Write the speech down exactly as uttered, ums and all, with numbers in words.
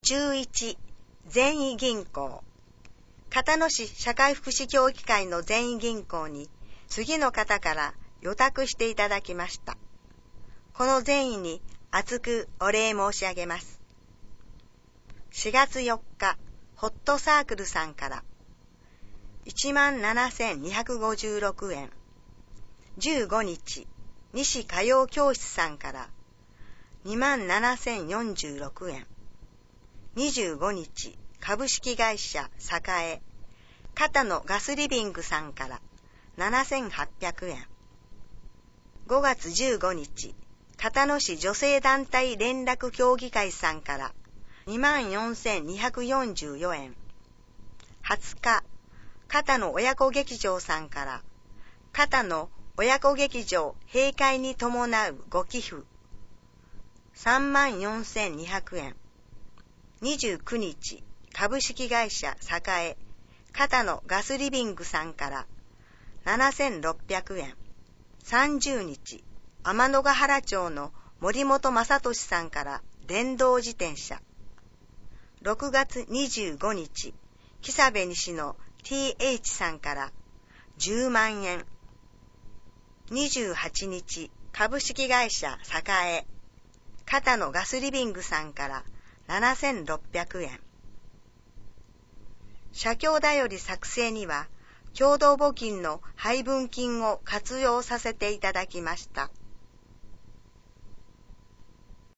じゅういち、善意銀行。片野市社会福祉協議会の善意銀行に次の方から予託していただきました。この善意に厚くお礼申し上げます。しがつよっか、ホットサークルさんからいちまんななせんにひゃくごじゅうろくえん。じゅうごにち、西歌謡教室さんからにまんななせんよんじゅうろくえん。にじゅうごにち、株式会社栄、片野ガスリビングさんからななせんはっぴゃくえん。ごがつじゅうごにち、片野市女性団体連絡協議会さんからにまんよんせんにひゃくよんじゅうよえん。はつか、片野親子劇場さんから片野親子劇場閉会に伴うご寄付さんまんよんせんにひゃくえん。にじゅうくにち、株式会社栄、片野ガスリビングさんからななせんろっぴゃくえん。さんじゅうにち、天のヶ原町の森本正俊さんから電動自転車。ろくがつにじゅうごにち、木更部西の ティーエイチ さんからじゅうまんえん。にじゅうはちにち、株式会社栄、片野ガスリビングさんからななせんろっぴゃくえん。社協だより作成には、共同募金の配分金を活用させていただきました。